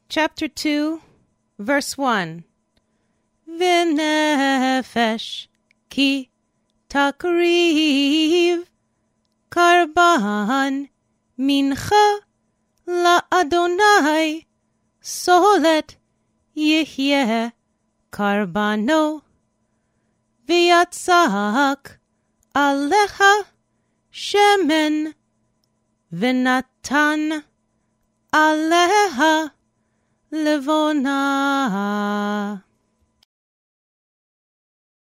Chapter 2, verse 1. V'nefesh ki takriv karban mincha la'Adonai solet yihyeh karbano v'yatzak alecha shemen v'natan aleha levona.